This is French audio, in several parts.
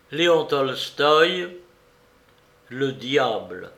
Léon Tolstoï, le diable.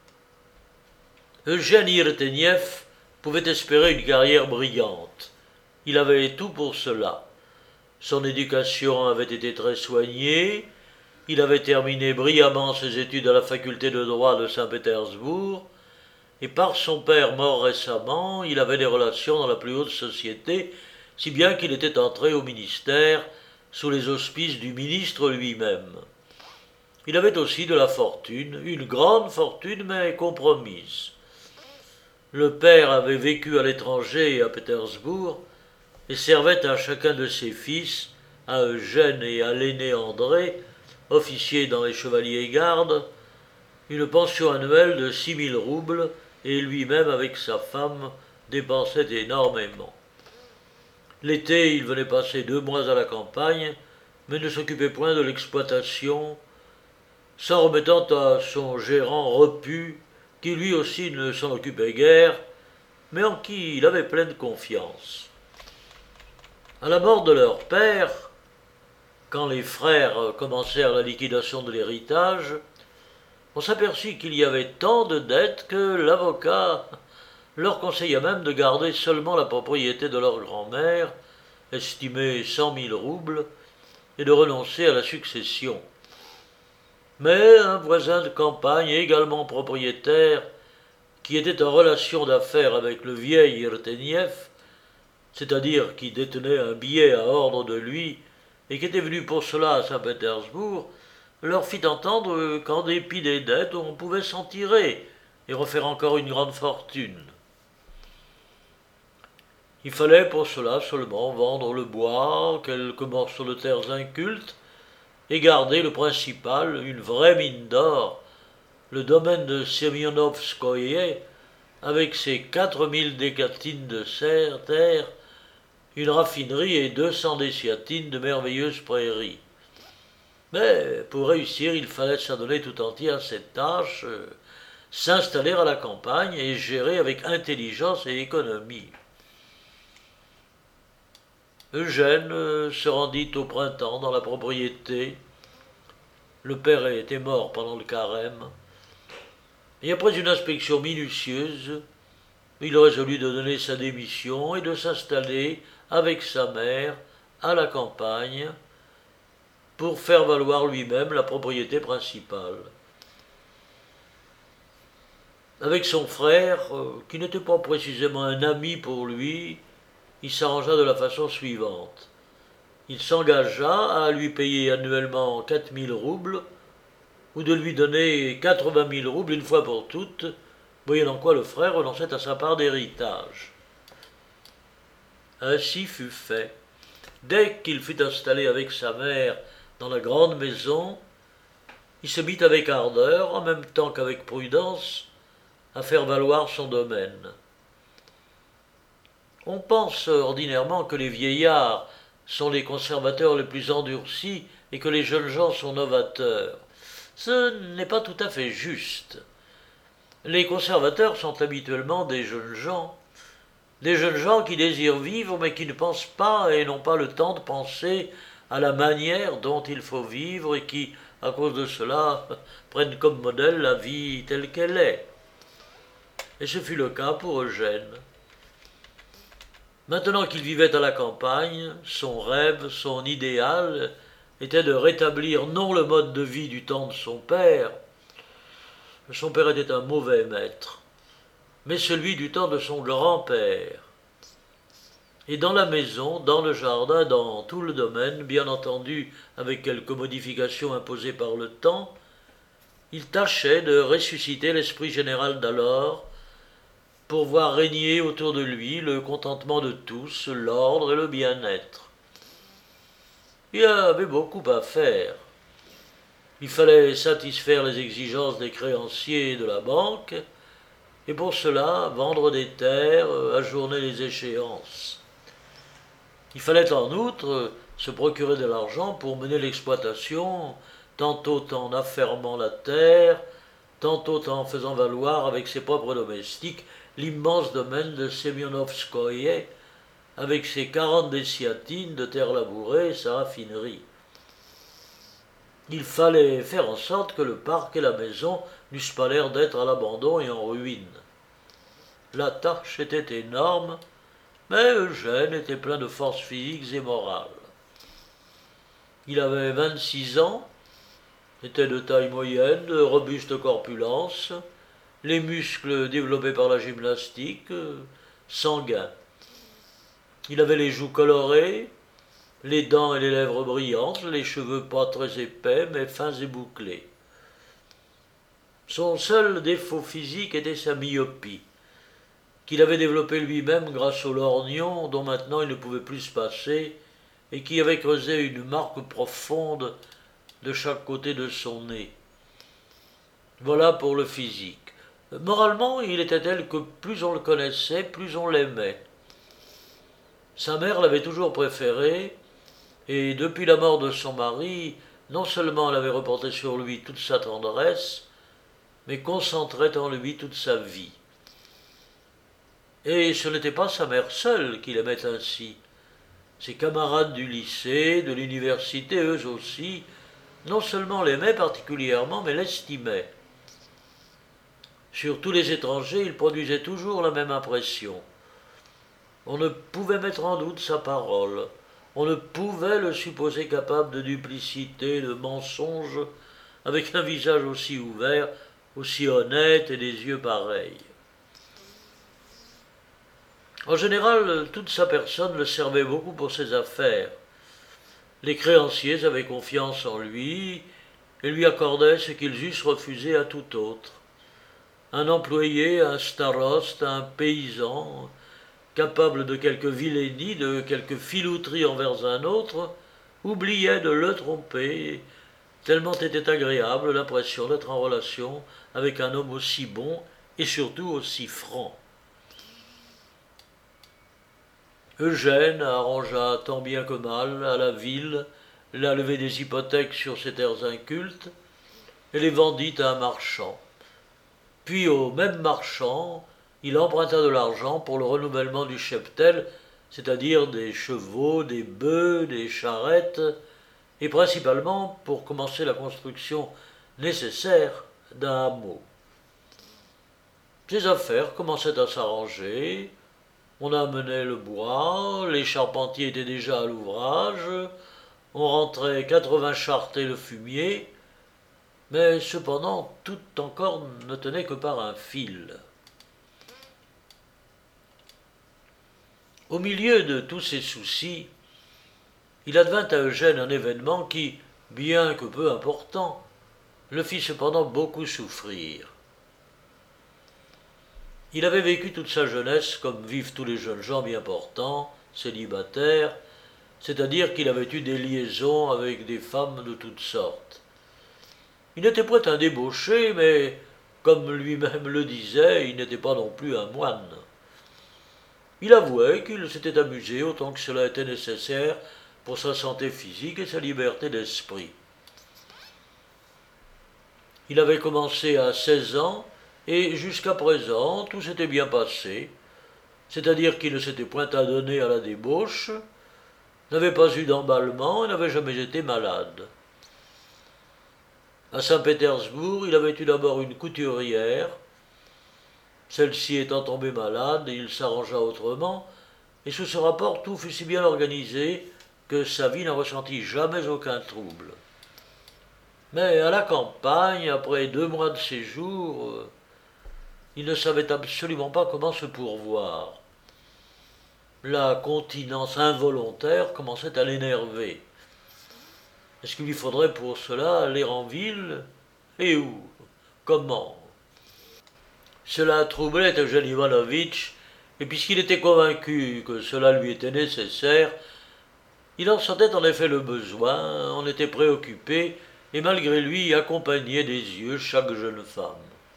Eugène Irtenieff pouvait espérer une carrière brillante. Il avait tout pour cela. Son éducation avait été très soignée, il avait terminé brillamment ses études à la faculté de droit de Saint-Pétersbourg, et par son père mort récemment, il avait des relations dans la plus haute société, si bien qu'il était entré au ministère sous les auspices du ministre lui-même. Il avait aussi de la fortune, une grande fortune mais compromise. Le père avait vécu à l'étranger et à Pétersbourg, et servait à chacun de ses fils, à Eugène et à l'aîné André, officier dans les Chevaliers Gardes, une pension annuelle de 6000 roubles, et lui-même avec sa femme dépensait énormément. L'été, il venait passer 2 mois à la campagne, mais ne s'occupait point de l'exploitation, s'en remettant à son gérant repu, qui lui aussi ne s'en occupait guère, mais en qui il avait pleine confiance. À la mort de leur père, quand les frères commencèrent la liquidation de l'héritage, on s'aperçut qu'il y avait tant de dettes que l'avocat leur conseilla même de garder seulement la propriété de leur grand-mère, estimée 100 000 roubles, et de renoncer à la succession. Mais un voisin de campagne, également propriétaire, qui était en relation d'affaires avec le vieil Irtenieff, c'est-à-dire qui détenait un billet à ordre de lui et qui était venu pour cela à Saint-Pétersbourg, leur fit entendre qu'en dépit des dettes, on pouvait s'en tirer et refaire encore une grande fortune. Il fallait pour cela seulement vendre le bois, quelques morceaux de terres incultes, et garder le principal, une vraie mine d'or, le domaine de Semionovskoye, avec ses 4000 décatines de terre, une raffinerie et 200 déciatines de merveilleuses prairies. Mais pour réussir, il fallait s'adonner tout entier à cette tâche, s'installer à la campagne et gérer avec intelligence et économie. Eugène se rendit au printemps dans la propriété. Le père était mort pendant le carême. Et après une inspection minutieuse, il résolut de donner sa démission et de s'installer avec sa mère à la campagne pour faire valoir lui-même la propriété principale. Avec son frère, qui n'était pas précisément un ami pour lui, il s'arrangea de la façon suivante. Il s'engagea à lui payer annuellement 4000 roubles ou de lui donner 80 000 roubles une fois pour toutes, moyennant quoi le frère renonçait à sa part d'héritage. Ainsi fut fait. Dès qu'il fut installé avec sa mère dans la grande maison, il se mit avec ardeur, en même temps qu'avec prudence, à faire valoir son domaine. On pense ordinairement que les vieillards sont les conservateurs les plus endurcis et que les jeunes gens sont novateurs. Ce n'est pas tout à fait juste. Les conservateurs sont habituellement des jeunes gens qui désirent vivre mais qui ne pensent pas et n'ont pas le temps de penser à la manière dont il faut vivre et qui, à cause de cela, prennent comme modèle la vie telle qu'elle est. Et ce fut le cas pour Eugène. Maintenant qu'il vivait à la campagne, son rêve, son idéal, était de rétablir non le mode de vie du temps de son père était un mauvais maître, mais celui du temps de son grand-père. Et dans la maison, dans le jardin, dans tout le domaine, bien entendu avec quelques modifications imposées par le temps, il tâchait de ressusciter l'esprit général d'alors, pour voir régner autour de lui le contentement de tous, l'ordre et le bien-être. Il y avait beaucoup à faire. Il fallait satisfaire les exigences des créanciers de la banque, et pour cela vendre des terres, ajourner les échéances. Il fallait en outre se procurer de l'argent pour mener l'exploitation, tantôt en affermant la terre, tantôt en faisant valoir avec ses propres domestiques l'immense domaine de Semionovskoye, avec ses 40 déciatines de terre labourée et sa raffinerie. Il fallait faire en sorte que le parc et la maison n'eussent pas l'air d'être à l'abandon et en ruine. La tâche était énorme, mais Eugène était plein de forces physiques et morales. Il avait 26 ans, était de taille moyenne, de robuste corpulence, les muscles développés par la gymnastique, sanguin. Il avait les joues colorées, les dents et les lèvres brillantes, les cheveux pas très épais mais fins et bouclés. Son seul défaut physique était sa myopie, qu'il avait développée lui-même grâce au lorgnon dont maintenant il ne pouvait plus se passer et qui avait creusé une marque profonde de chaque côté de son nez. Voilà pour le physique. Moralement, il était tel que plus on le connaissait, plus on l'aimait. Sa mère l'avait toujours préféré, et depuis la mort de son mari, non seulement elle avait reporté sur lui toute sa tendresse, mais concentrait en lui toute sa vie. Et ce n'était pas sa mère seule qui l'aimait ainsi. Ses camarades du lycée, de l'université, eux aussi, non seulement l'aimaient particulièrement, mais l'estimaient. Sur tous les étrangers, il produisait toujours la même impression. On ne pouvait mettre en doute sa parole. On ne pouvait le supposer capable de duplicité, de mensonge, avec un visage aussi ouvert, aussi honnête et des yeux pareils. En général, toute sa personne le servait beaucoup pour ses affaires. Les créanciers avaient confiance en lui et lui accordaient ce qu'ils eussent refusé à tout autre. Un employé, un staroste, un paysan, capable de quelque vilainie, de quelque filouterie envers un autre, oubliait de le tromper, tellement était agréable l'impression d'être en relation avec un homme aussi bon et surtout aussi franc. Eugène arrangea tant bien que mal à la ville la levée des hypothèques sur ses terres incultes et les vendit à un marchand. Puis au même marchand, il emprunta de l'argent pour le renouvellement du cheptel, c'est-à-dire des chevaux, des bœufs, des charrettes, et principalement pour commencer la construction nécessaire d'un hameau. Ces affaires commençaient à s'arranger, on amenait le bois, les charpentiers étaient déjà à l'ouvrage, on rentrait 80 charretés le fumier, mais cependant tout encore ne tenait que par un fil. Au milieu de tous ces soucis, il advint à Eugène un événement qui, bien que peu important, le fit cependant beaucoup souffrir. Il avait vécu toute sa jeunesse comme vivent tous les jeunes gens bien portants, célibataires, c'est-à-dire qu'il avait eu des liaisons avec des femmes de toutes sortes. Il n'était point un débauché, mais, comme lui-même le disait, il n'était pas non plus un moine. Il avouait qu'il s'était amusé autant que cela était nécessaire pour sa santé physique et sa liberté d'esprit. Il avait commencé à 16 ans, et jusqu'à présent tout s'était bien passé, c'est-à-dire qu'il ne s'était point adonné à la débauche, n'avait pas eu d'emballement et n'avait jamais été malade. À Saint-Pétersbourg, il avait eu d'abord une couturière. Celle-ci étant tombée malade, il s'arrangea autrement, et sous ce rapport tout fut si bien organisé que sa vie n'en ressentit jamais aucun trouble. Mais à la campagne, après 2 mois de séjour, il ne savait absolument pas comment se pourvoir. La continence involontaire commençait à l'énerver. Est-ce qu'il lui faudrait pour cela aller en ville? Et où? Comment? Cela troublait Eugène Ivanovitch, et puisqu'il était convaincu que cela lui était nécessaire, il en sentait en effet le besoin, en était préoccupé, et malgré lui accompagnait des yeux chaque jeune femme.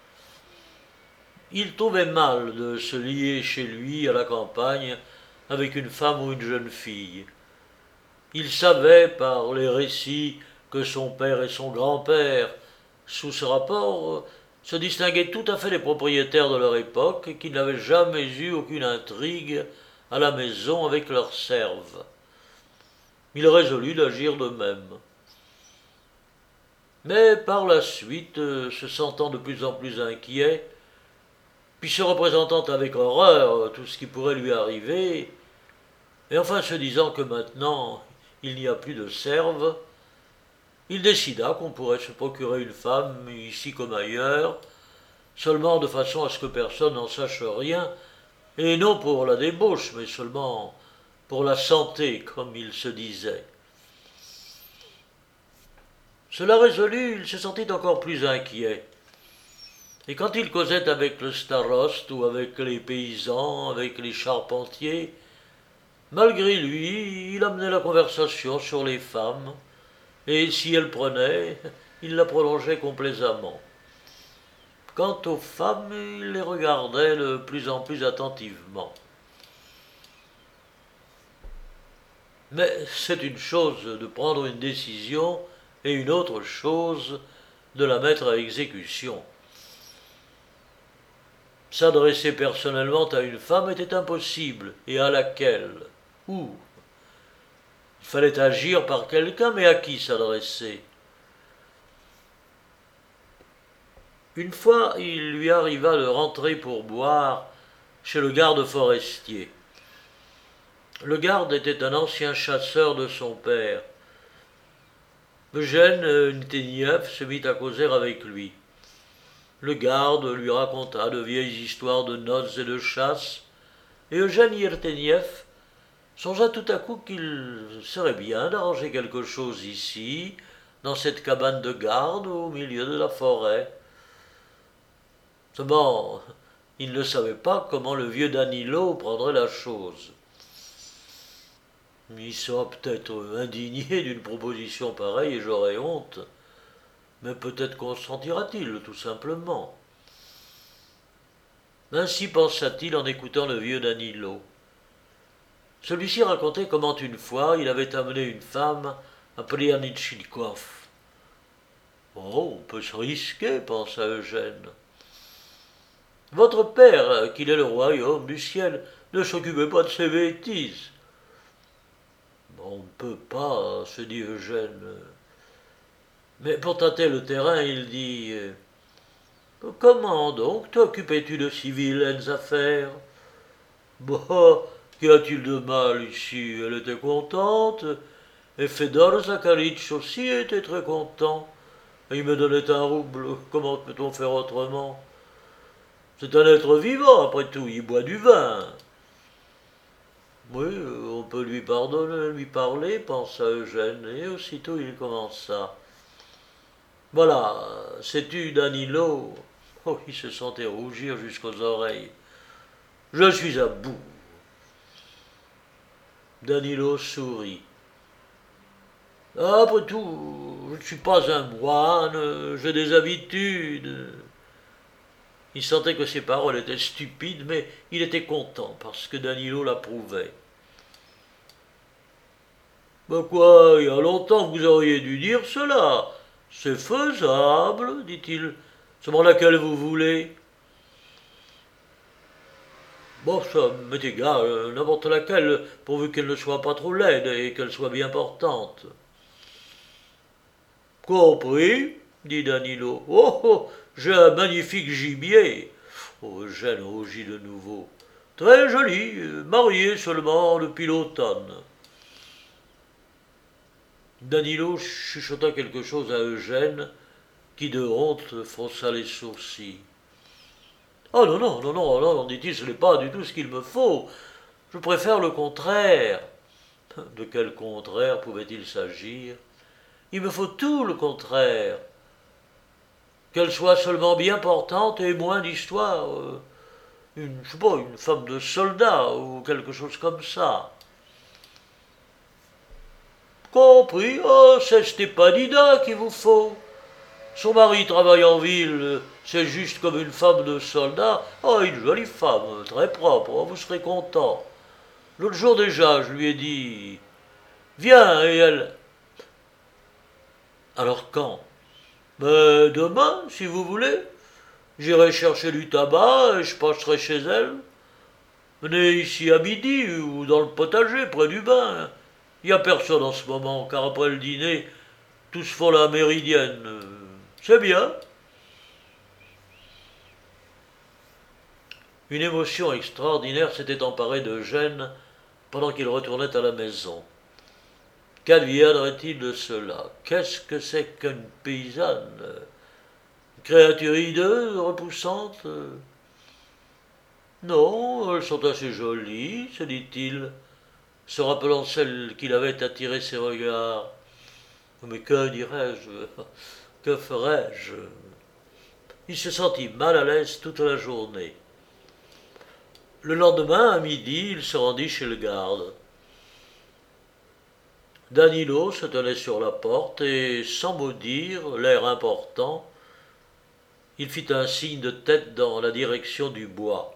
Il trouvait mal de se lier chez lui à la campagne avec une femme ou une jeune fille. Il savait par les récits que son père et son grand-père, sous ce rapport, se distinguaient tout à fait des propriétaires de leur époque et qu'ils n'avaient jamais eu aucune intrigue à la maison avec leurs serves. Il résolut d'agir de même. Mais par la suite, se sentant de plus en plus inquiet, puis se représentant avec horreur tout ce qui pourrait lui arriver, et enfin se disant que maintenant il n'y a plus de serve, il décida qu'on pourrait se procurer une femme, ici comme ailleurs, seulement de façon à ce que personne n'en sache rien, et non pour la débauche, mais seulement pour la santé, comme il se disait. Cela résolu, il se sentit encore plus inquiet. Et quand il causait avec le starost ou avec les paysans, avec les charpentiers, malgré lui, il amenait la conversation sur les femmes, et si elle prenait, il la prolongeait complaisamment. Quant aux femmes, il les regardait de plus en plus attentivement. Mais c'est une chose de prendre une décision et une autre chose de la mettre à exécution. S'adresser personnellement à une femme était impossible, et à laquelle? Où? Il fallait agir par quelqu'un, mais à qui s'adresser? Une fois, il lui arriva de rentrer pour boire chez le garde forestier. Le garde était un ancien chasseur de son père. Eugène Ntenieff se mit à causer avec lui. Le garde lui raconta de vieilles histoires de noces et de chasse, et Eugène Ntenieff songea tout à coup qu'il serait bien d'arranger quelque chose ici, dans cette cabane de garde au milieu de la forêt. Seulement, il ne savait pas comment le vieux Danilo prendrait la chose. Il sera peut-être indigné d'une proposition pareille et j'aurais honte, mais peut-être consentira-t-il, tout simplement. Ainsi pensa-t-il en écoutant le vieux Danilo. Celui-ci racontait comment une fois il avait amené une femme à Plianitchnikov. Oh, on peut se risquer, pensa Eugène. Votre père, qu'il est le royaume du ciel, ne s'occupait pas de ces bêtises. On ne peut pas, se dit Eugène. Mais pour tâter le terrain, il dit comment donc t'occupais-tu de si vilaines affaires? Bah, qu'y a-t-il de mal ici? Elle était contente, et Fedor Zakharitch aussi était très content. Et il me donnait un rouble, comment peut-on faire autrement? C'est un être vivant, après tout, il boit du vin. Oui, on peut lui pardonner, lui parler, pensa Eugène, et aussitôt il commença. Voilà, sais-tu, Danilo? Oh, il se sentait rougir jusqu'aux oreilles. Je suis à bout. Danilo sourit. Après tout, je ne suis pas un moine, j'ai des habitudes. Il sentait que ses paroles étaient stupides, mais il était content parce que Danilo l'approuvait. Ben quoi, il y a longtemps que vous auriez dû dire cela. C'est faisable, dit-il. Seulement laquelle vous voulez? Bon, ça m'est égal, n'importe laquelle, pourvu qu'elle ne soit pas trop laide et qu'elle soit bien portante. Compris, dit Danilo. Oh, oh, j'ai un magnifique gibier. Oh, Eugène rougit de nouveau. Très joli, marié seulement depuis l'automne. Danilo chuchota quelque chose à Eugène, qui de honte fronça les sourcils. Oh non, non, non, non, non, dit-il, ce n'est pas du tout ce qu'il me faut. Je préfère le contraire. De quel contraire pouvait-il s'agir? Il me faut tout le contraire. Qu'elle soit seulement bien portante et moins d'histoire. Je sais pas, une femme de soldat ou quelque chose comme ça. Compris, oh, c'est Stepanida qu'il vous faut. Son mari travaille en ville, c'est juste comme une femme de soldat. Oh, une jolie femme, très propre, oh, vous serez content. L'autre jour déjà, je lui ai dit viens, et elle. Alors quand? Ben, demain, si vous voulez. J'irai chercher du tabac et je passerai chez elle. Venez ici à midi ou dans le potager près du bain. Il n'y a personne en ce moment, car après le dîner, tous font la méridienne. C'est bien. Une émotion extraordinaire s'était emparée d'Eugène pendant qu'il retournait à la maison. Qu'adviendrait-il de cela? Qu'est-ce que c'est qu'une paysanne? Une créature hideuse, repoussante? Non, elles sont assez jolies, se dit-il, se rappelant celles qu'il avait attiré ses regards. Mais que dirais-je? Que ferais-je? Il se sentit mal à l'aise toute la journée. Le lendemain, à midi, il se rendit chez le garde. Danilo se tenait sur la porte et, sans mot dire, l'air important, il fit un signe de tête dans la direction du bois.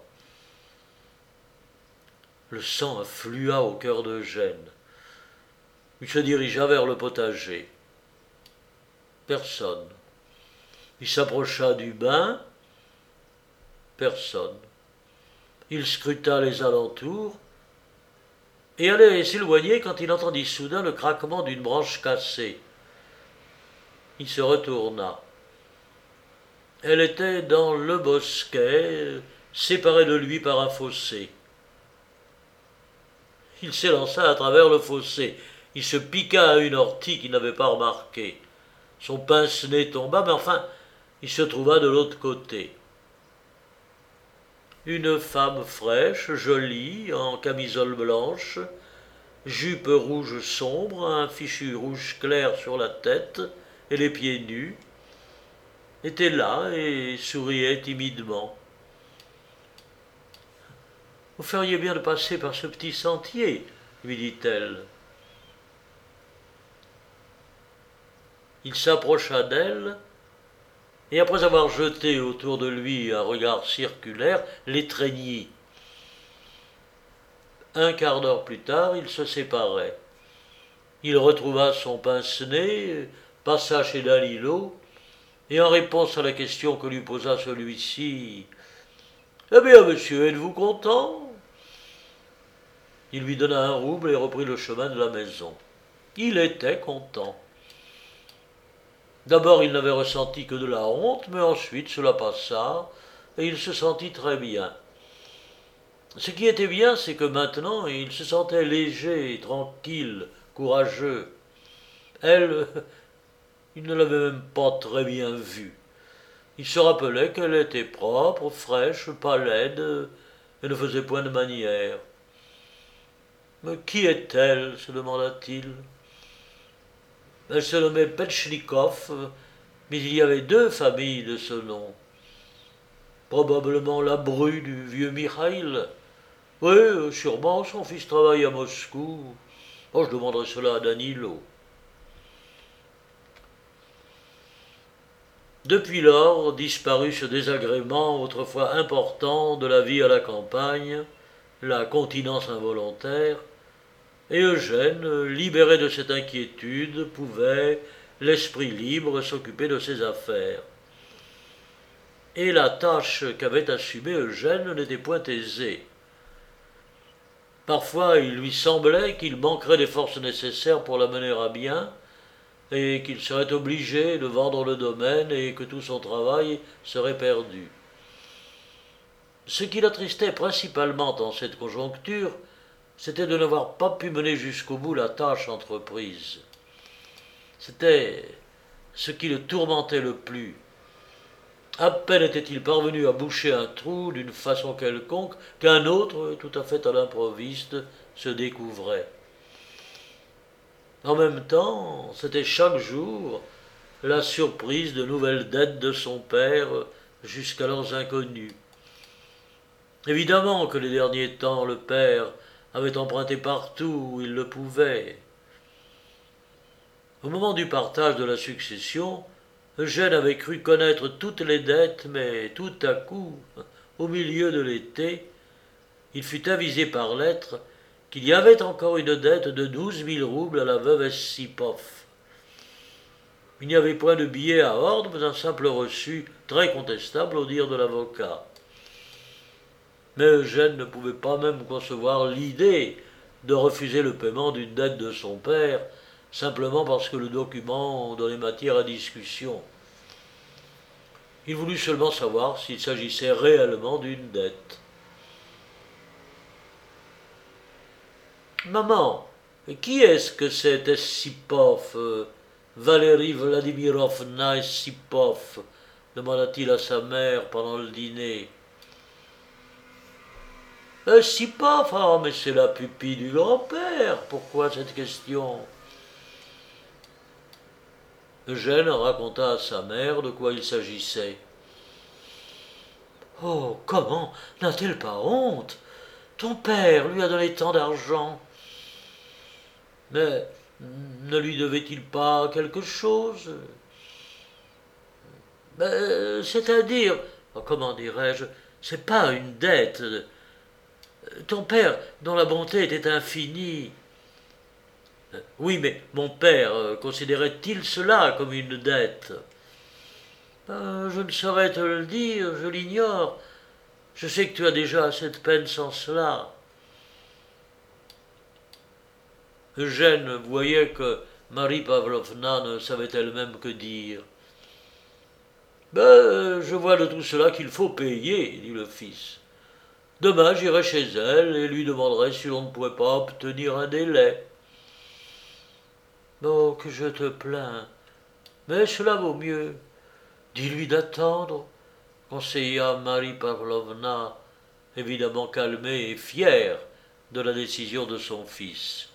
Le sang afflua au cœur d'Eugène. Il se dirigea vers le potager. Personne. Il s'approcha du bain. Personne. Il scruta les alentours et allait s'éloigner quand il entendit soudain le craquement d'une branche cassée. Il se retourna. Elle était dans le bosquet, séparée de lui par un fossé. Il s'élança à travers le fossé. Il se piqua à une ortie qu'il n'avait pas remarquée. Son pince-nez tomba, mais enfin, il se trouva de l'autre côté. Une femme fraîche, jolie, en camisole blanche, jupe rouge sombre, un fichu rouge clair sur la tête et les pieds nus, était là et souriait timidement. « Vous feriez bien de passer par ce petit sentier, lui dit-elle. Il s'approcha d'elle et, après avoir jeté autour de lui un regard circulaire, l'étreignit. Un quart d'heure plus tard, ils se séparaient. Il retrouva son pince-nez, passa chez Danilo, et en réponse à la question que lui posa celui-ci, « Eh bien, monsieur, êtes-vous content ?» Il lui donna un rouble et reprit le chemin de la maison. Il était content. D'abord, il n'avait ressenti que de la honte, mais ensuite cela passa, et il se sentit très bien. Ce qui était bien, c'est que maintenant, il se sentait léger, tranquille, courageux. Elle, il ne l'avait même pas très bien vue. Il se rappelait qu'elle était propre, fraîche, pas laide, et ne faisait point de manières. Mais qui est-elle se demanda-t-il. Elle se nommait Petchnikov, mais il y avait deux familles de ce nom. Probablement la bru du vieux Mikhaïl. Oui, sûrement, son fils travaille à Moscou. Oh, je demanderai cela à Danilo. Depuis lors, disparut ce désagrément autrefois important de la vie à la campagne, la continence involontaire, et Eugène, libéré de cette inquiétude, pouvait, l'esprit libre, s'occuper de ses affaires. Et la tâche qu'avait assumée Eugène n'était point aisée. Parfois, il lui semblait qu'il manquerait des forces nécessaires pour la mener à bien, et qu'il serait obligé de vendre le domaine et que tout son travail serait perdu. Ce qui l'attristait principalement dans cette conjoncture, c'était de n'avoir pas pu mener jusqu'au bout la tâche entreprise. C'était ce qui le tourmentait le plus. À peine était-il parvenu à boucher un trou d'une façon quelconque qu'un autre, tout à fait à l'improviste, se découvrait. En même temps, c'était chaque jour la surprise de nouvelles dettes de son père, jusqu'alors inconnues. Évidemment que les derniers temps, le père avait emprunté partout où il le pouvait. Au moment du partage de la succession, Eugène avait cru connaître toutes les dettes, mais tout à coup, au milieu de l'été, il fut avisé par lettre qu'il y avait encore une dette de 12 000 roubles à la veuve Sipov. Il n'y avait point de billet à ordre, mais un simple reçu très contestable au dire de l'avocat. Mais Eugène ne pouvait pas même concevoir l'idée de refuser le paiement d'une dette de son père, simplement parce que le document donnait matière à discussion. Il voulut seulement savoir s'il s'agissait réellement d'une dette. Maman, qui est-ce que c'est Essipoff, Valérie Vladimirovna Essipoff demanda-t-il à sa mère pendant le dîner. Essipoff, ah, mais c'est la pupille du grand-père. Pourquoi cette question? Eugène raconta à sa mère de quoi il s'agissait. Oh, comment n'a-t-elle pas honte? Ton père lui a donné tant d'argent. Mais ne lui devait-il pas quelque chose? C'est-à-dire, comment dirais-je, c'est pas une dette. Ton père, dont la bonté était infinie. Oui, mais mon père considérait-il cela comme une dette? Je ne saurais te le dire, je l'ignore. Je sais que tu as déjà assez de peine sans cela. Eugène voyait que Marie Pavlovna ne savait elle-même que dire. Je vois de tout cela qu'il faut payer, dit le fils. Demain, j'irai chez elle et lui demanderai si l'on ne pourrait pas obtenir un délai. Oh, que je te plains. Mais cela vaut mieux. Dis-lui d'attendre, conseilla Marie Pavlovna, évidemment calmée et fière de la décision de son fils.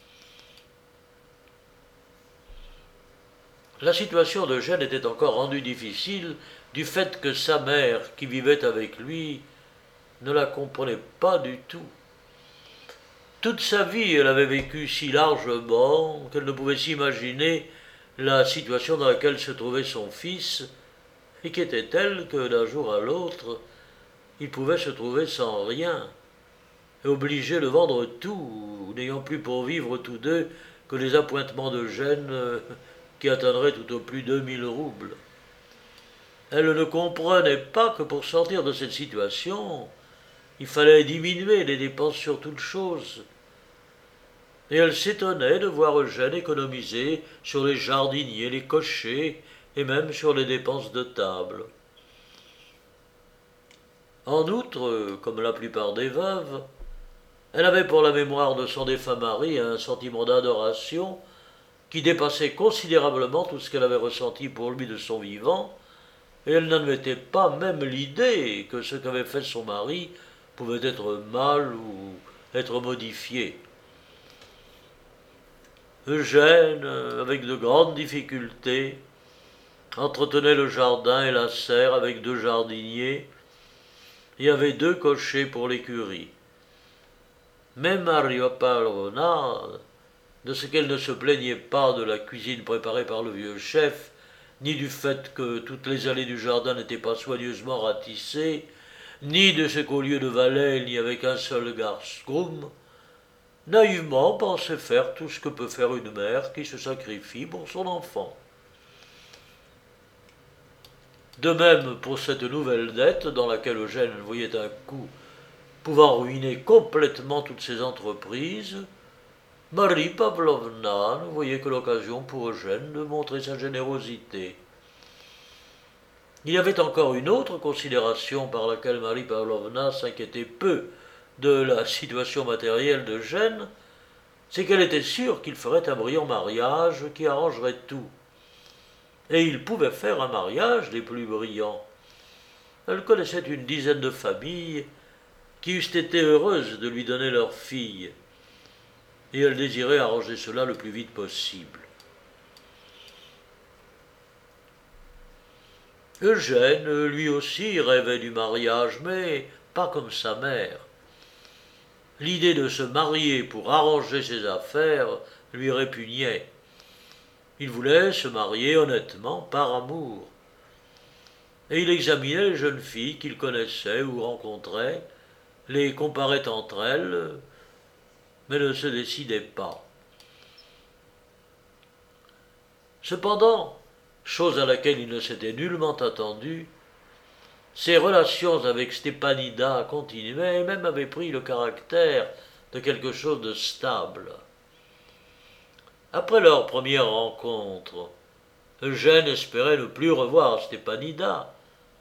La situation d'Eugène était encore rendue difficile du fait que sa mère, qui vivait avec lui, ne la comprenait pas du tout. Toute sa vie, elle avait vécu si largement qu'elle ne pouvait s'imaginer la situation dans laquelle se trouvait son fils, et qui était telle que d'un jour à l'autre, il pouvait se trouver sans rien, et obligé de vendre tout, n'ayant plus pour vivre tous deux que les appointements d'Eugène qui atteindraient tout au plus 2000 roubles. Elle ne comprenait pas que pour sortir de cette situation, il fallait diminuer les dépenses sur toutes choses. Et elle s'étonnait de voir Eugène économiser sur les jardiniers, les cochers, et même sur les dépenses de table. En outre, comme la plupart des veuves, elle avait pour la mémoire de son défunt mari un sentiment d'adoration qui dépassait considérablement tout ce qu'elle avait ressenti pour lui de son vivant, et elle n'admettait pas même l'idée que ce qu'avait fait son mari pouvait être mal ou être modifié. Eugène, avec de grandes difficultés, entretenait le jardin et la serre avec 2 jardiniers, et avait 2 cochers pour l'écurie. Mais Maria Pavlovna, de ce qu'elle ne se plaignait pas de la cuisine préparée par le vieux chef, ni du fait que toutes les allées du jardin n'étaient pas soigneusement ratissées, ni de ce qu'au lieu de valet, il n'y avait qu'un seul garçon, naïvement pensait faire tout ce que peut faire une mère qui se sacrifie pour son enfant. De même pour cette nouvelle dette dans laquelle Eugène voyait un coup pouvant ruiner complètement toutes ses entreprises, Marie Pavlovna ne voyait que l'occasion pour Eugène de montrer sa générosité. Il y avait encore une autre considération par laquelle Marie Pavlovna s'inquiétait peu de la situation matérielle d'Eugène, c'est qu'elle était sûre qu'il ferait un brillant mariage qui arrangerait tout. Et il pouvait faire un mariage des plus brillants. Elle connaissait une dizaine de familles qui eussent été heureuses de lui donner leur fille, et elle désirait arranger cela le plus vite possible. Eugène, lui aussi, rêvait du mariage, mais pas comme sa mère. L'idée de se marier pour arranger ses affaires lui répugnait. Il voulait se marier honnêtement par amour. Et il examinait les jeunes filles qu'il connaissait ou rencontrait, les comparait entre elles, mais ne se décidait pas. Cependant, chose à laquelle il ne s'était nullement attendu, ses relations avec Stepanida continuaient et même avaient pris le caractère de quelque chose de stable. Après leur première rencontre, Eugène espérait ne plus revoir Stepanida,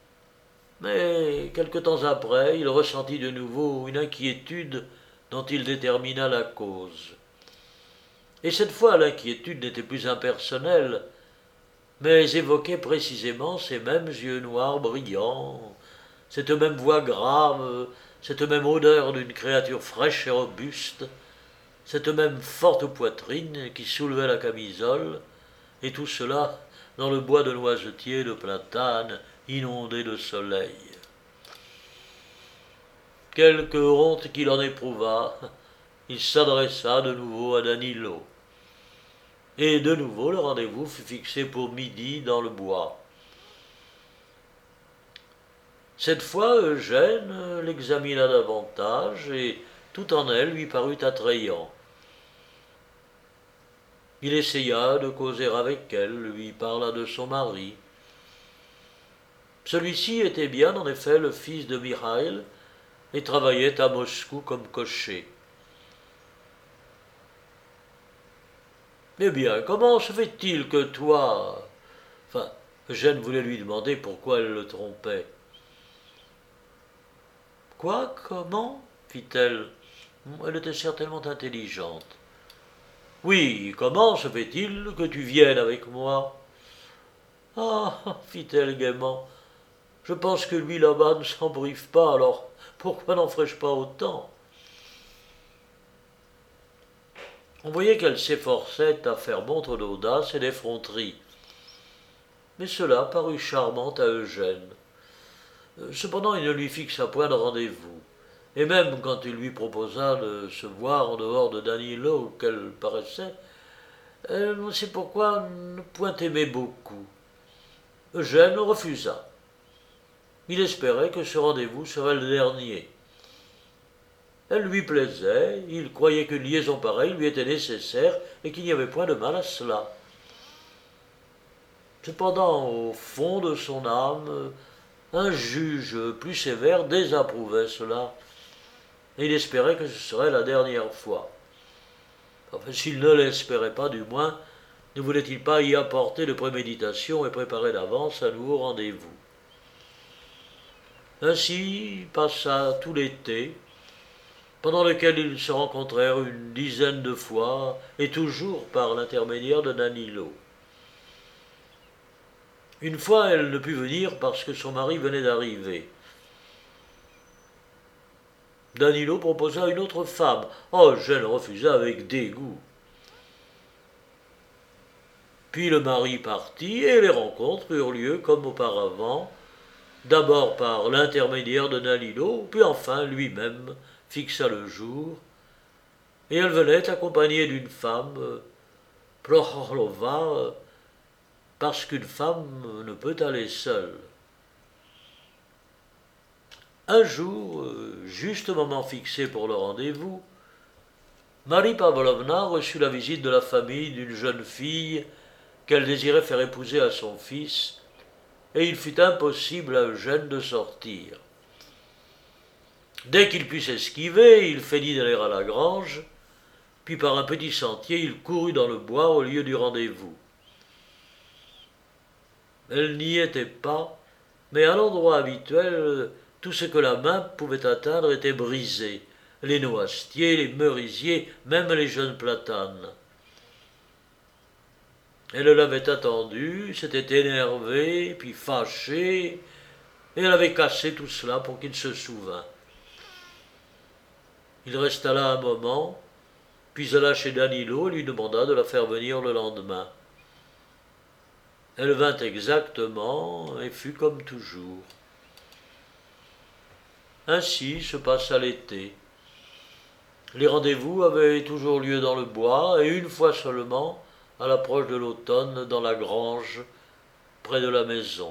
Mais quelque temps après, il ressentit de nouveau une inquiétude dont il détermina la cause. Et cette fois, l'inquiétude n'était plus impersonnelle, mais évoquait précisément ces mêmes yeux noirs brillants, cette même voix grave, cette même odeur d'une créature fraîche et robuste, cette même forte poitrine qui soulevait la camisole, et tout cela dans le bois de noisetiers de platane inondé de soleil. Quelque honte qu'il en éprouva, il s'adressa de nouveau à Danilo. Et de nouveau le rendez-vous fut fixé pour midi dans le bois. Cette fois, Eugène l'examina davantage et tout en elle lui parut attrayant. Il essaya de causer avec elle, lui parla de son mari. Celui-ci était bien en effet le fils de Mikhaïl et travaillait à Moscou comme cocher. Eh bien, comment se fait-il que toi... Enfin, Eugène voulait lui demander pourquoi elle le trompait. Quoi, comment fit-elle. Elle était certainement intelligente. Oui, comment se fait-il que tu viennes avec moi? Ah, fit-elle gaiement, je pense que lui là-bas ne s'en prive pas, alors pourquoi n'en ferais-je pas autant? On voyait qu'elle s'efforçait à faire montre d'audace et d'effronterie. Mais cela parut charmant à Eugène. Cependant, il ne lui fixa point de rendez-vous. Et même quand il lui proposa de se voir en dehors de Danilo, qu'elle paraissait, elle ne sait pourquoi ne point aimer beaucoup. Eugène refusa. Il espérait que ce rendez-vous serait le dernier. Elle lui plaisait, il croyait qu'une liaison pareille lui était nécessaire et qu'il n'y avait point de mal à cela. Cependant, au fond de son âme, un juge plus sévère désapprouvait cela, et il espérait que ce serait la dernière fois. Enfin, s'il ne l'espérait pas, du moins, ne voulait-il pas y apporter de préméditation et préparer d'avance un nouveau rendez-vous. Ainsi passa tout l'été, pendant lequel ils se rencontrèrent une dizaine de fois, et toujours par l'intermédiaire de Danilo. Une fois, elle ne put venir parce que son mari venait d'arriver. Danilo proposa une autre femme. Oh, Eugène refusa avec dégoût. Puis le mari partit et les rencontres eurent lieu comme auparavant, d'abord par l'intermédiaire de Danilo, puis enfin lui-même fixa le jour, et elle venait accompagnée d'une femme, Prokhorova, parce qu'une femme ne peut aller seule. Un jour, juste au moment fixé pour le rendez-vous, Marie Pavlovna reçut la visite de la famille d'une jeune fille qu'elle désirait faire épouser à son fils, et il fut impossible à Eugène de sortir. Dès qu'il put s'esquiver, il feignit d'aller à la grange, puis par un petit sentier, il courut dans le bois au lieu du rendez-vous. Elle n'y était pas, mais à l'endroit habituel, tout ce que la main pouvait atteindre était brisé, les noisetiers, les merisiers, même les jeunes platanes. Elle l'avait attendu, s'était énervée, puis fâchée, et elle avait cassé tout cela pour qu'il se souvînt. Il resta là un moment, puis alla chez Danilo et lui demanda de la faire venir le lendemain. Elle vint exactement et fut comme toujours. Ainsi se passa l'été. Les rendez-vous avaient toujours lieu dans le bois, et une fois seulement, à l'approche de l'automne, dans la grange, près de la maison.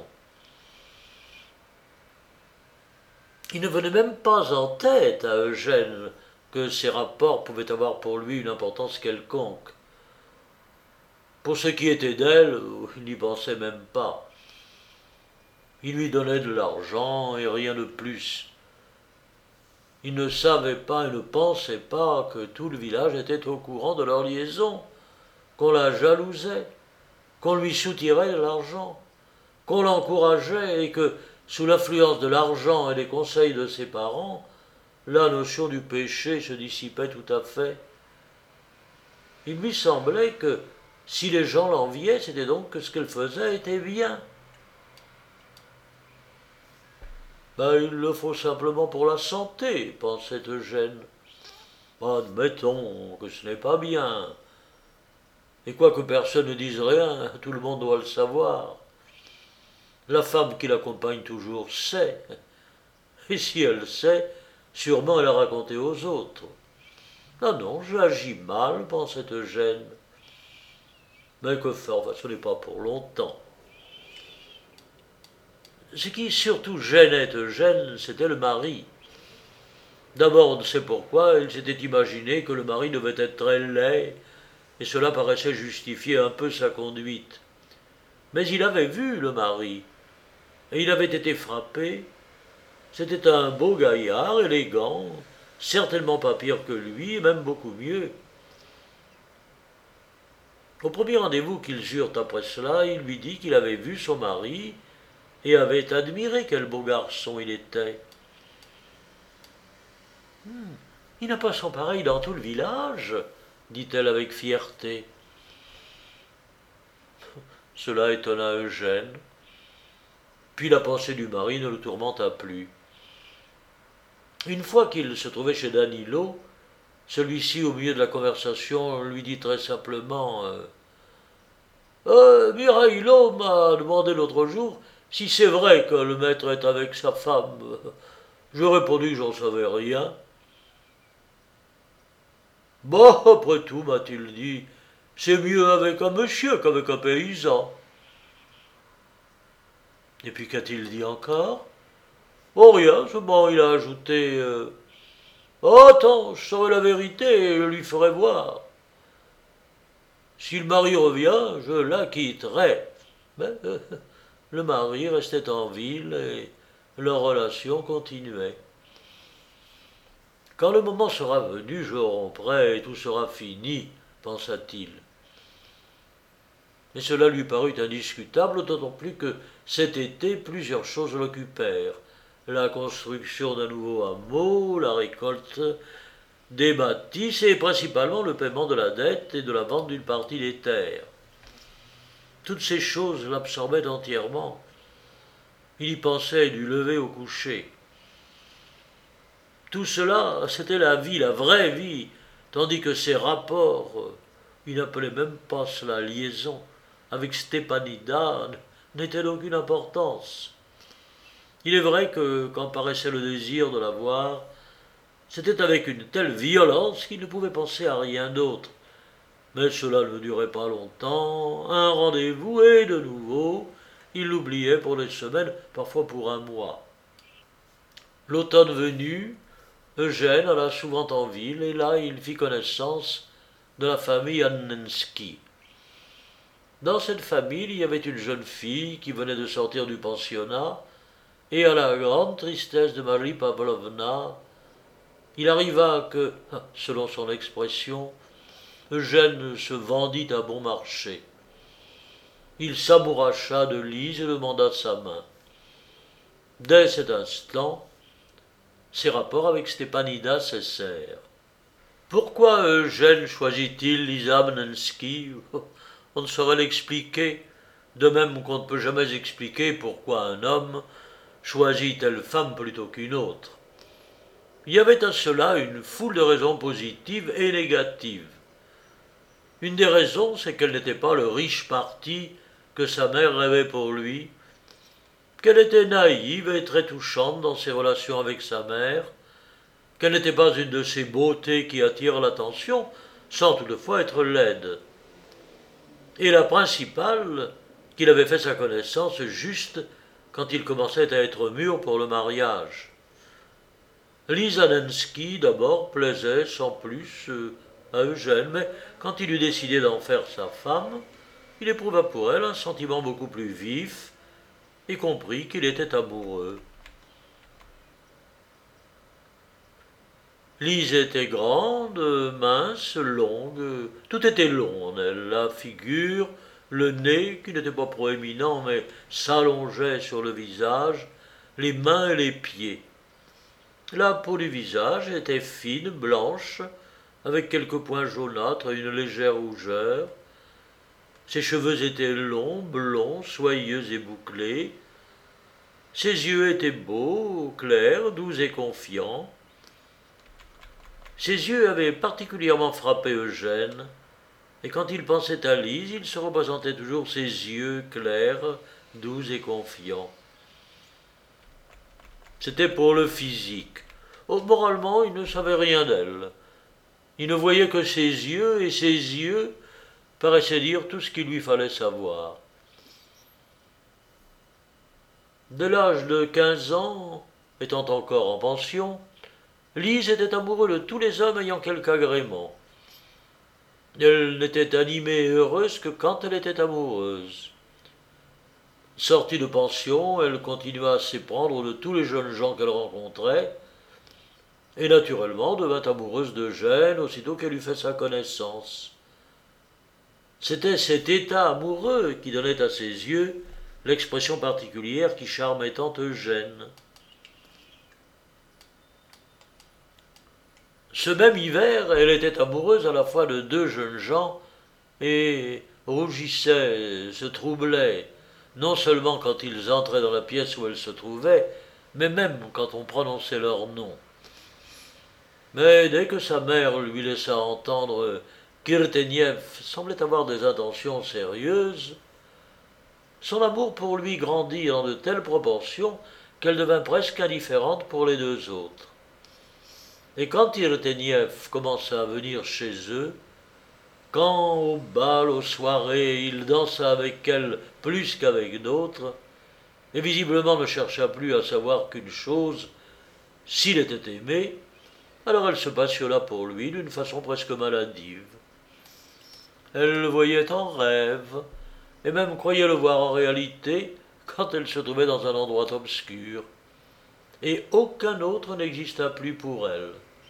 Il ne venait même pas en tête à Eugène que ces rapports pouvaient avoir pour lui une importance quelconque. Pour ce qui était d'elle, il n'y pensait même pas. Il lui donnait de l'argent et rien de plus. Il ne savait pas et ne pensait pas que tout le village était au courant de leur liaison, qu'on la jalousait, qu'on lui soutirait de l'argent, qu'on l'encourageait et que sous l'influence de l'argent et des conseils de ses parents, la notion du péché se dissipait tout à fait. Il lui semblait que si les gens l'enviaient, c'était donc que ce qu'elle faisait était bien. Il le faut simplement pour la santé, pensait Eugène. Admettons que ce n'est pas bien. Et quoique personne ne dise rien, tout le monde doit le savoir. La femme qui l'accompagne toujours sait. Et si elle sait, sûrement elle a raconté aux autres. Ah non, j'agis mal, pensait Eugène. Mais que faire, ce n'est pas pour longtemps. Ce qui surtout gênait Eugène, c'était le mari. D'abord, on ne sait pourquoi, il s'était imaginé que le mari devait être très laid, et cela paraissait justifier un peu sa conduite. Mais il avait vu le mari, et il avait été frappé. C'était un beau gaillard, élégant, certainement pas pire que lui, et même beaucoup mieux. Au premier rendez-vous qu'ils eurent après cela, il lui dit qu'il avait vu son mari et avait admiré quel beau garçon il était. Il n'a pas son pareil dans tout le village, dit-elle avec fierté. Cela étonna Eugène. Puis la pensée du mari ne le tourmenta plus. Une fois qu'il se trouvait chez Danilo, celui-ci, au milieu de la conversation, lui dit très simplement Mirailo m'a demandé l'autre jour si c'est vrai que le maître est avec sa femme. J'ai répondu que j'en savais rien. Après tout, m'a-t-il dit, c'est mieux avec un monsieur qu'avec un paysan. Et puis qu'a-t-il dit encore? Oh, rien, seulement il a ajouté attends, je saurai la vérité et je lui ferai voir. Si le mari revient, je la quitterai. Mais le mari restait en ville et leur relation continuait. Quand le moment sera venu, je romprai et tout sera fini, pensa-t-il. Mais cela lui parut indiscutable, d'autant plus que cet été plusieurs choses l'occupèrent. La construction d'un nouveau hameau, la récolte des bâtisses et principalement le paiement de la dette et de la vente d'une partie des terres. Toutes ces choses l'absorbaient entièrement. Il y pensait du lever au coucher. Tout cela, c'était la vie, la vraie vie, tandis que ses rapports, il n'appelait même pas cela liaison, avec Stepanida, n'étaient d'aucune importance. Il est vrai que, quand paraissait le désir de la voir, c'était avec une telle violence qu'il ne pouvait penser à rien d'autre. Mais cela ne durait pas longtemps, un rendez-vous et de nouveau, il l'oubliait pour des semaines, parfois pour un mois. L'automne venu, Eugène alla souvent en ville et là il fit connaissance de la famille Annensky. Dans cette famille, il y avait une jeune fille qui venait de sortir du pensionnat et à la grande tristesse de Marie Pavlovna, il arriva que, selon son expression, Eugène se vendit à bon marché. Il s'amouracha de Lise et demanda sa main. Dès cet instant, ses rapports avec Stepanida cessèrent. Pourquoi Eugène choisit-il Lisa Annensky? On ne saurait l'expliquer, de même qu'on ne peut jamais expliquer pourquoi un homme choisit telle femme plutôt qu'une autre. Il y avait à cela une foule de raisons positives et négatives. Une des raisons, c'est qu'elle n'était pas le riche parti que sa mère rêvait pour lui, qu'elle était naïve et très touchante dans ses relations avec sa mère, qu'elle n'était pas une de ces beautés qui attirent l'attention, sans toutefois être laide. Et la principale, qu'il avait fait sa connaissance juste quand il commençait à être mûr pour le mariage. Lise Annensky, d'abord, plaisait sans plus à Eugène, mais quand il eut décidé d'en faire sa femme, il éprouva pour elle un sentiment beaucoup plus vif et comprit qu'il était amoureux. Lise était grande, mince, longue, tout était long en elle, la figure, le nez, qui n'était pas proéminent mais s'allongeait sur le visage, les mains et les pieds. La peau du visage était fine, blanche, avec quelques points jaunâtres et une légère rougeur. Ses cheveux étaient longs, blonds, soyeux et bouclés. Ses yeux étaient beaux, clairs, doux et confiants. Ses yeux avaient particulièrement frappé Eugène, et quand il pensait à Lise, il se représentait toujours ses yeux clairs, doux et confiants. C'était pour le physique. Oh, moralement, il ne savait rien d'elle. Il ne voyait que ses yeux, et ses yeux paraissaient dire tout ce qu'il lui fallait savoir. Dès l'âge de 15 ans, étant encore en pension, Lise était amoureuse de tous les hommes ayant quelque agrément. Elle n'était animée et heureuse que quand elle était amoureuse. Sortie de pension, elle continua à s'éprendre de tous les jeunes gens qu'elle rencontrait, et naturellement devint amoureuse d'Eugène aussitôt qu'elle eut fait sa connaissance. C'était cet état amoureux qui donnait à ses yeux l'expression particulière qui charmait tant Eugène. Ce même hiver, elle était amoureuse à la fois de deux jeunes gens et rougissait, se troublait, non seulement quand ils entraient dans la pièce où elle se trouvait, mais même quand on prononçait leur nom. Mais dès que sa mère lui laissa entendre qu'Irtenieff semblait avoir des intentions sérieuses, son amour pour lui grandit en de telles proportions qu'elle devint presque indifférente pour les deux autres. Et quand Irtenieff commença à venir chez eux, quand au bal, aux soirées, il dansa avec elle plus qu'avec d'autres, et visiblement ne chercha plus à savoir qu'une chose, s'il était aimé, alors elle se passionna pour lui d'une façon presque maladive. Elle le voyait en rêve, et même croyait le voir en réalité quand elle se trouvait dans un endroit obscur, et aucun autre n'exista plus pour elle.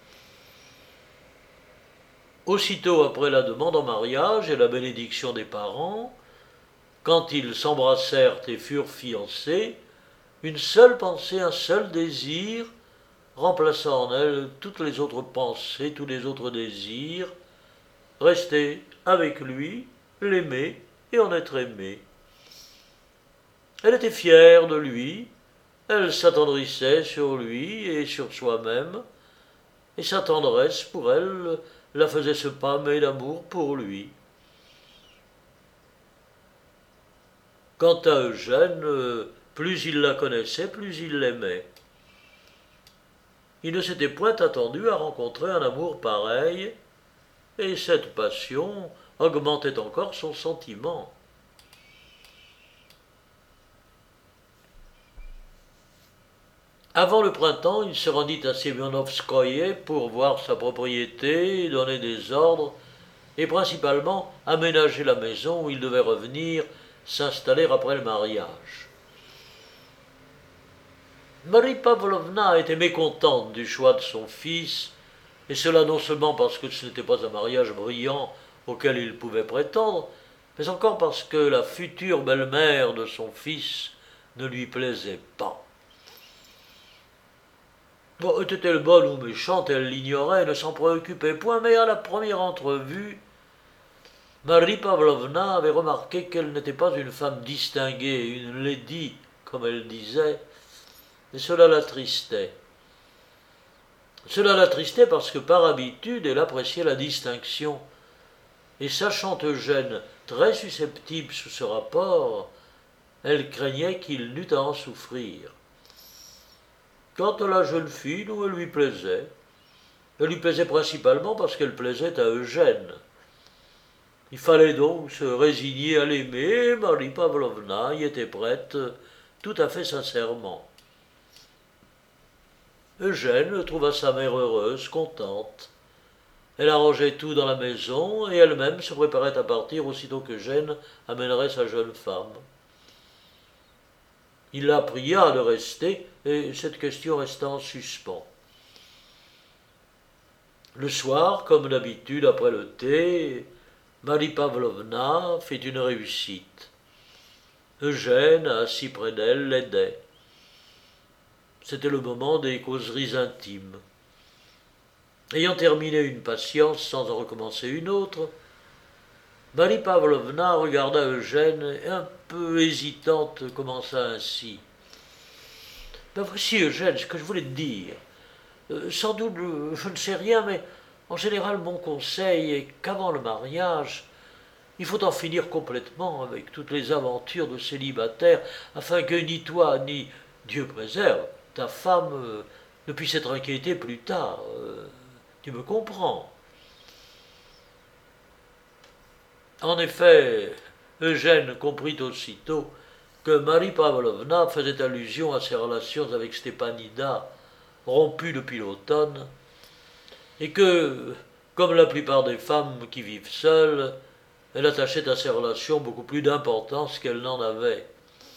Aussitôt après la demande en mariage et la bénédiction des parents, quand ils s'embrassèrent et furent fiancés, une seule pensée, un seul désir remplaça en elle toutes les autres pensées, tous les autres désirs, rester avec lui, l'aimer et en être aimée. Elle était fière de lui, elle s'attendrissait sur lui et sur soi-même, et sa tendresse pour elle la faisait se pâmer d'amour pour lui. Quant à Eugène, plus il la connaissait, plus il l'aimait. Il ne s'était point attendu à rencontrer un amour pareil, et cette passion augmentait encore son sentiment. Avant le printemps, il se rendit à Semyonovskoye pour voir sa propriété, donner des ordres et principalement aménager la maison où il devait revenir s'installer après le mariage. Marie Pavlovna était mécontente du choix de son fils, et cela non seulement parce que ce n'était pas un mariage brillant auquel il pouvait prétendre, mais encore parce que la future belle-mère de son fils ne lui plaisait pas. Bon, était-elle bonne ou méchante, elle l'ignorait, ne s'en préoccupait point, mais à la première entrevue, Marie Pavlovna avait remarqué qu'elle n'était pas une femme distinguée, une lady, comme elle disait, et cela l'attristait. Cela l'attristait parce que par habitude, elle appréciait la distinction, et sachant Eugène très susceptible sous ce rapport, elle craignait qu'il n'eût à en souffrir. Quant à la jeune fille, elle lui plaisait. Elle lui plaisait principalement parce qu'elle plaisait à Eugène. Il fallait donc se résigner à l'aimer, et Marie Pavlovna y était prête tout à fait sincèrement. Eugène trouva sa mère heureuse, contente. Elle arrangeait tout dans la maison, et elle-même se préparait à partir aussitôt qu'Eugène amènerait sa jeune femme. Il la pria de rester, et cette question resta en suspens. Le soir, comme d'habitude après le thé, Marie Pavlovna fit une réussite. Eugène, assis près d'elle, l'aidait. C'était le moment des causeries intimes. Ayant terminé une patience sans en recommencer une autre, Marie Pavlovna regarda Eugène et, un peu hésitante, commença ainsi. « Ben voici, Eugène, ce que je voulais te dire. Sans doute, je ne sais rien, mais en général, mon conseil est qu'avant le mariage, il faut en finir complètement avec toutes les aventures de célibataire, afin que ni toi, ni, Dieu préserve, ta femme ne puisse être inquiétée plus tard. Tu me comprends ?» En effet, Eugène comprit aussitôt que Marie Pavlovna faisait allusion à ses relations avec Stepanida, rompues depuis l'automne, et que, comme la plupart des femmes qui vivent seules, elle attachait à ces relations beaucoup plus d'importance qu'elle n'en avait.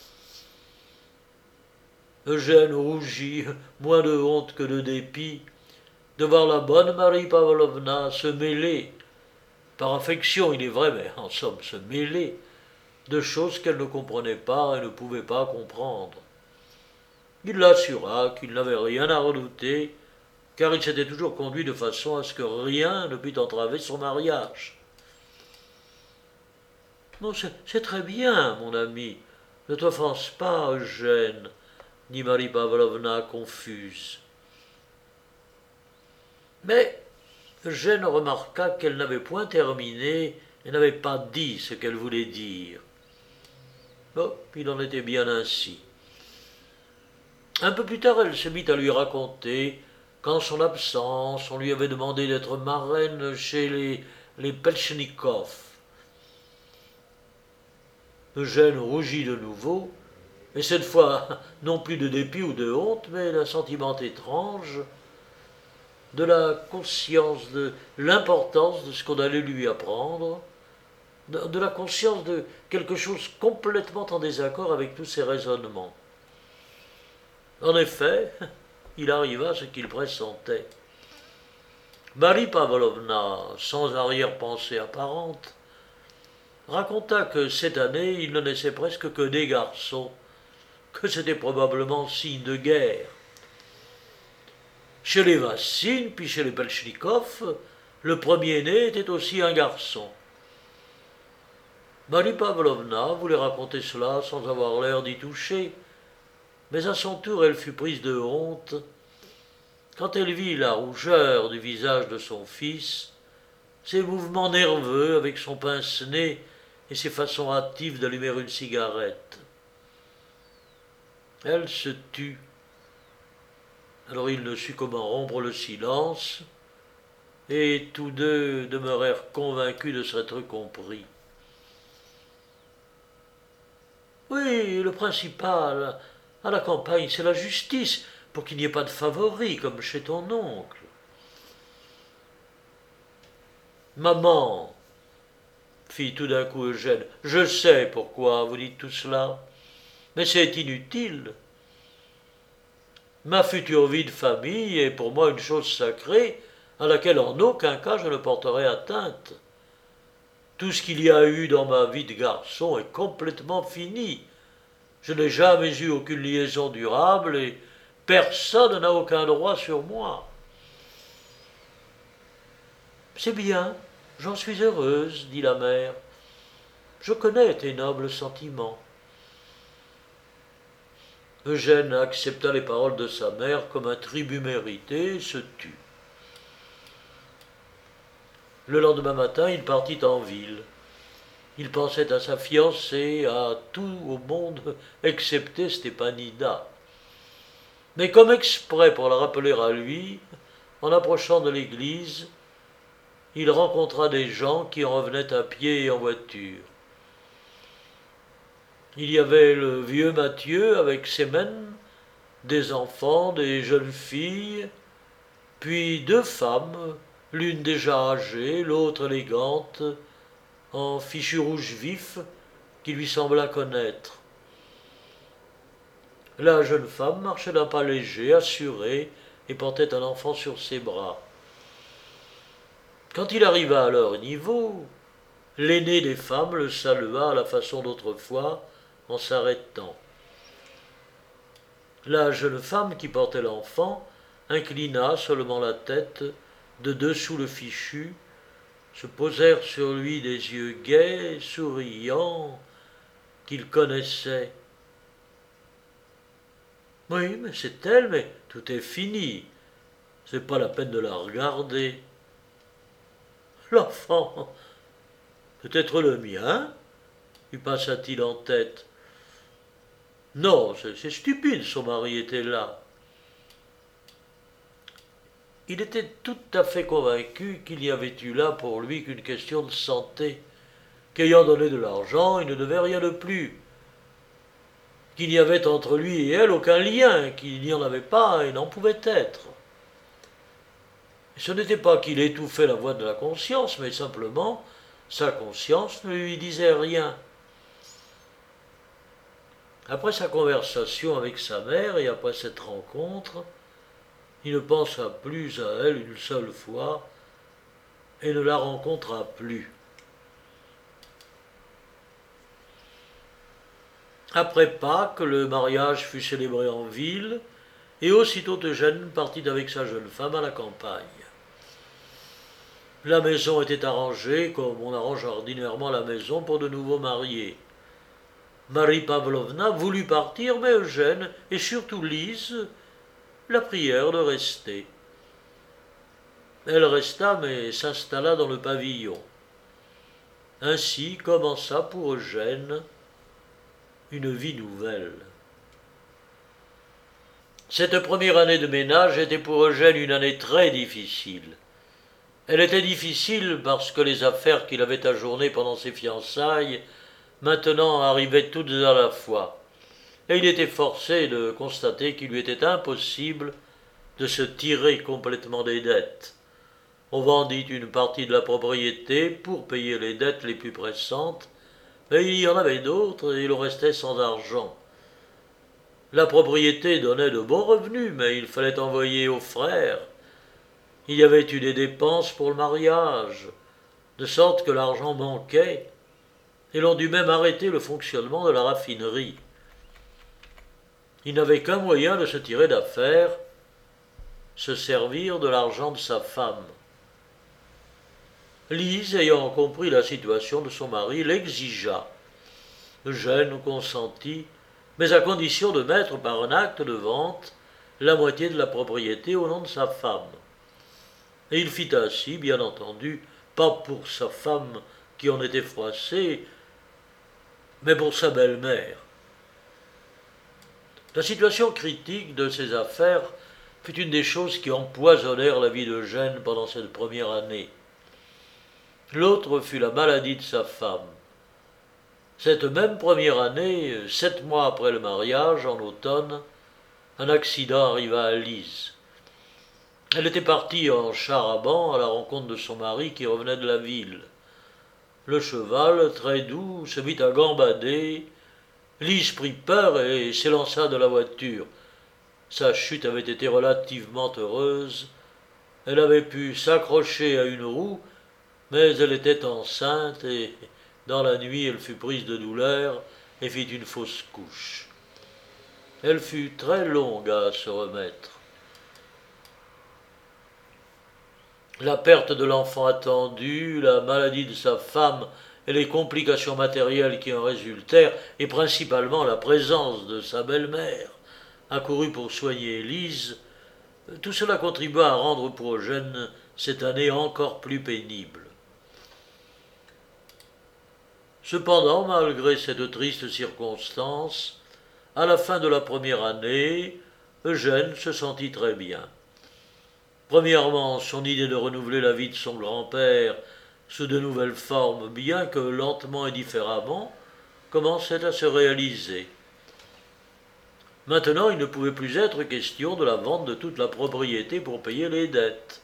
Eugène rougit, moins de honte que de dépit, de voir la bonne Marie Pavlovna se mêler, par affection il est vrai, mais en somme se mêler, de choses qu'elle ne comprenait pas et ne pouvait pas comprendre. Il l'assura qu'il n'avait rien à redouter, car il s'était toujours conduit de façon à ce que rien ne pût entraver son mariage. « Non, c'est très bien, mon ami, ne t'offense pas, Eugène, » dit Marie Pavlovna confuse. Mais Eugène remarqua qu'elle n'avait point terminé et n'avait pas dit ce qu'elle voulait dire. Oh, il en était bien ainsi. Un peu plus tard, elle se mit à lui raconter qu'en son absence, on lui avait demandé d'être marraine chez les Pelchnikov. Eugène rougit de nouveau, et cette fois non plus de dépit ou de honte, mais d'un sentiment étrange, de la conscience de l'importance de ce qu'on allait lui apprendre, de la conscience de quelque chose complètement en désaccord avec tous ses raisonnements. En effet, il arriva ce qu'il pressentait. Marie Pavlovna, sans arrière-pensée apparente, raconta que cette année il ne naissait presque que des garçons, que c'était probablement signe de guerre. Chez les Vassine, puis chez les Pelchnikov, le premier-né était aussi un garçon. Marie Pavlovna voulait raconter cela sans avoir l'air d'y toucher, mais à son tour elle fut prise de honte quand elle vit la rougeur du visage de son fils, ses mouvements nerveux avec son pince-nez et ses façons hâtives d'allumer une cigarette. Elle se tut. Alors il ne sut comment rompre le silence, et tous deux demeurèrent convaincus de s'être compris. Oui, le principal à la campagne, c'est la justice, pour qu'il n'y ait pas de favoris, comme chez ton oncle. Maman, fit tout d'un coup Eugène, je sais pourquoi vous dites tout cela, mais c'est inutile. Ma future vie de famille est pour moi une chose sacrée, à laquelle en aucun cas je ne porterai atteinte. Tout ce qu'il y a eu dans ma vie de garçon est complètement fini. Je n'ai jamais eu aucune liaison durable et personne n'a aucun droit sur moi. C'est bien, j'en suis heureuse, dit la mère. Je connais tes nobles sentiments. Eugène accepta les paroles de sa mère comme un tribut mérité et se tut. Le lendemain matin, il partit en ville. Il pensait à sa fiancée, à tout au monde, excepté Stepanida. Mais comme exprès pour la rappeler à lui, en approchant de l'église, il rencontra des gens qui en revenaient à pied et en voiture. Il y avait le vieux Mathieu avec ses mènes, des enfants, des jeunes filles, puis deux femmes, l'une déjà âgée, l'autre élégante, en fichu rouge vif, qui lui sembla connaître. La jeune femme marchait d'un pas léger, assuré, et portait un enfant sur ses bras. Quand il arriva à leur niveau, l'aînée des femmes le salua à la façon d'autrefois, en s'arrêtant. La jeune femme qui portait l'enfant inclina seulement la tête de dessous le fichu, se posèrent sur lui des yeux gais, souriants, qu'il connaissait. Oui, mais c'est elle, mais tout est fini. C'est pas la peine de la regarder. L'enfant, peut-être le mien, lui passa-t-il en tête. Non, c'est stupide, son mari était là. Il était tout à fait convaincu qu'il n'y avait eu là pour lui qu'une question de santé, qu'ayant donné de l'argent, il ne devait rien de plus, qu'il n'y avait entre lui et elle aucun lien, qu'il n'y en avait pas et n'en pouvait être. Et ce n'était pas qu'il étouffait la voix de la conscience, mais simplement sa conscience ne lui disait rien. Après sa conversation avec sa mère et après cette rencontre, il ne pensa plus à elle une seule fois et ne la rencontra plus. Après Pâques, le mariage fut célébré en ville, et aussitôt Eugène partit avec sa jeune femme à la campagne. La maison était arrangée comme on arrange ordinairement la maison pour de nouveaux mariés. Marie Pavlovna voulut partir, mais Eugène, et surtout Lise, la prièrent de rester. Elle resta, mais s'installa dans le pavillon. Ainsi commença pour Eugène une vie nouvelle. Cette première année de ménage était pour Eugène une année très difficile. Elle était difficile parce que les affaires qu'il avait ajournées pendant ses fiançailles maintenant arrivaient toutes à la fois, et il était forcé de constater qu'il lui était impossible de se tirer complètement des dettes. On vendit une partie de la propriété pour payer les dettes les plus pressantes, mais il y en avait d'autres et il restait sans argent. La propriété donnait de bons revenus, mais il fallait envoyer aux frères. Il y avait eu des dépenses pour le mariage, de sorte que l'argent manquait, et l'on dut même arrêter le fonctionnement de la raffinerie. Il n'avait qu'un moyen de se tirer d'affaire, se servir de l'argent de sa femme. Lise, ayant compris la situation de son mari, l'exigea. Eugène consentit, mais à condition de mettre par un acte de vente la moitié de la propriété au nom de sa femme. Et il fit ainsi, bien entendu, pas pour sa femme qui en était froissée, mais pour sa belle-mère. La situation critique de ces affaires fut une des choses qui empoisonnèrent la vie d'Eugène pendant cette première année. L'autre fut la maladie de sa femme. Cette même première année, 7 mois après le mariage, en automne, un accident arriva à Lise. Elle était partie en char à banc à la rencontre de son mari qui revenait de la ville. Le cheval, très doux, se mit à gambader. Lise prit peur et s'élança de la voiture. Sa chute avait été relativement heureuse. Elle avait pu s'accrocher à une roue, mais elle était enceinte et, dans la nuit, elle fut prise de douleur et fit une fausse couche. Elle fut très longue à se remettre. La perte de l'enfant attendu, la maladie de sa femme et les complications matérielles qui en résultèrent, et principalement la présence de sa belle-mère, accourue pour soigner Lise, tout cela contribua à rendre pour Eugène cette année encore plus pénible. Cependant, malgré cette triste circonstance, à la fin de la première année, Eugène se sentit très bien. Premièrement, son idée de renouveler la vie de son grand-père sous de nouvelles formes, bien que lentement et différemment, commençait à se réaliser. Maintenant, il ne pouvait plus être question de la vente de toute la propriété pour payer les dettes.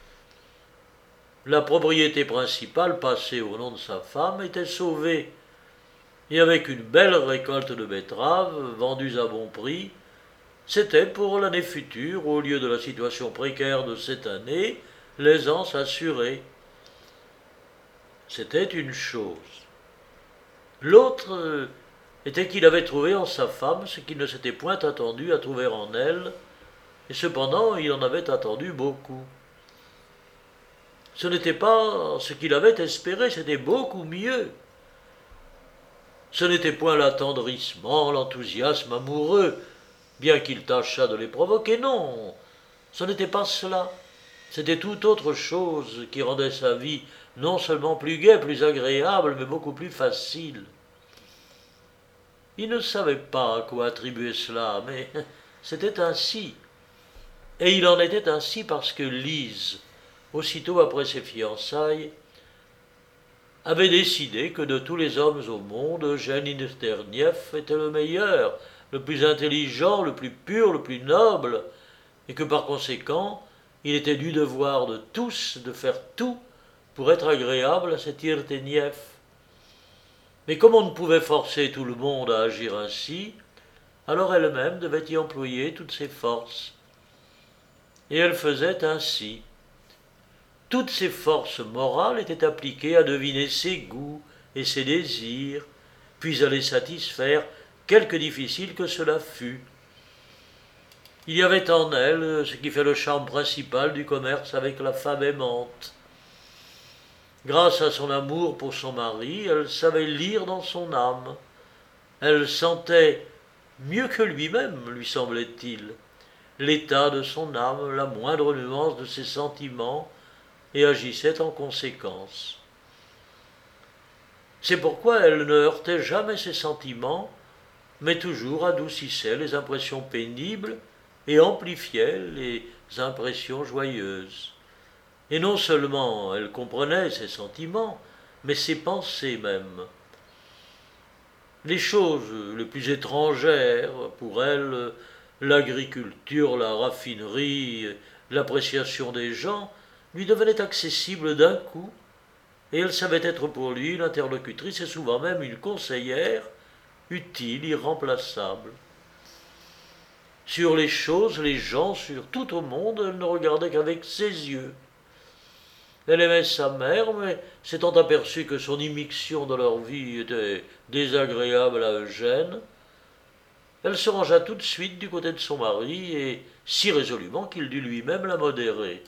La propriété principale, passée au nom de sa femme, était sauvée, et avec une belle récolte de betteraves, vendues à bon prix, c'était pour l'année future, au lieu de la situation précaire de cette année, l'aisance assurée. C'était une chose. L'autre était qu'il avait trouvé en sa femme ce qu'il ne s'était point attendu à trouver en elle, et cependant il en avait attendu beaucoup. Ce n'était pas ce qu'il avait espéré, c'était beaucoup mieux. Ce n'était point l'attendrissement, l'enthousiasme amoureux, bien qu'il tâchât de les provoquer, non, ce n'était pas cela. C'était tout autre chose qui rendait sa vie non seulement plus gaie, plus agréable, mais beaucoup plus facile. Il ne savait pas à quoi attribuer cela, mais c'était ainsi. Et il en était ainsi parce que Lise, aussitôt après ses fiançailles, avait décidé que de tous les hommes au monde, Eugène Inesternieff était le meilleur, le plus intelligent, le plus pur, le plus noble, et que par conséquent, il était du devoir de tous de faire tout pour être agréable à cet Irtenieff. Mais comme on ne pouvait forcer tout le monde à agir ainsi, alors elle-même devait y employer toutes ses forces. Et elle faisait ainsi. Toutes ses forces morales étaient appliquées à deviner ses goûts et ses désirs, puis à les satisfaire, quelque difficile que cela fût. Il y avait en elle ce qui fait le charme principal du commerce avec la femme aimante. Grâce à son amour pour son mari, elle savait lire dans son âme. Elle sentait, mieux que lui-même, lui semblait-il, l'état de son âme, la moindre nuance de ses sentiments, et agissait en conséquence. C'est pourquoi elle ne heurtait jamais ses sentiments, mais toujours adoucissait les impressions pénibles et amplifiait les impressions joyeuses. Et non seulement elle comprenait ses sentiments, mais ses pensées même. Les choses les plus étrangères pour elle, l'agriculture, la raffinerie, l'appréciation des gens, lui devenaient accessibles d'un coup, et elle savait être pour lui une interlocutrice et souvent même une conseillère utile, irremplaçable. Sur les choses, les gens, sur tout au monde, elle ne regardait qu'avec ses yeux. Elle aimait sa mère, mais s'étant aperçue que son immixtion dans leur vie était désagréable à Eugène, elle se rangea tout de suite du côté de son mari, et si résolument qu'il dut lui-même la modérer.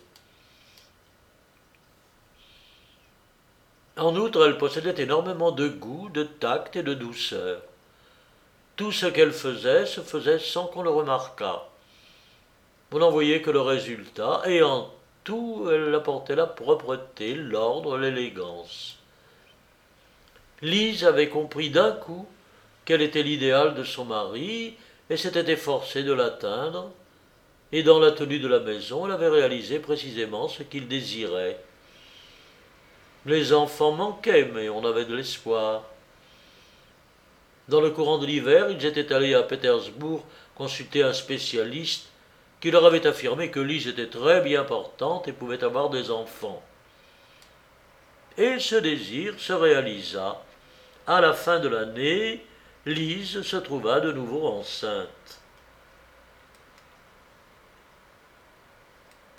En outre, elle possédait énormément de goût, de tact et de douceur. Tout ce qu'elle faisait se faisait sans qu'on le remarquât. On n'en voyait que le résultat, et en tout, elle apportait la propreté, l'ordre, l'élégance. Lise avait compris d'un coup quel était l'idéal de son mari, et s'était efforcée de l'atteindre, et dans la tenue de la maison, elle avait réalisé précisément ce qu'il désirait. Les enfants manquaient, mais on avait de l'espoir. Dans le courant de l'hiver, ils étaient allés à Pétersbourg consulter un spécialiste qui leur avait affirmé que Lise était très bien portante et pouvait avoir des enfants. Et ce désir se réalisa. À la fin de l'année, Lise se trouva de nouveau enceinte.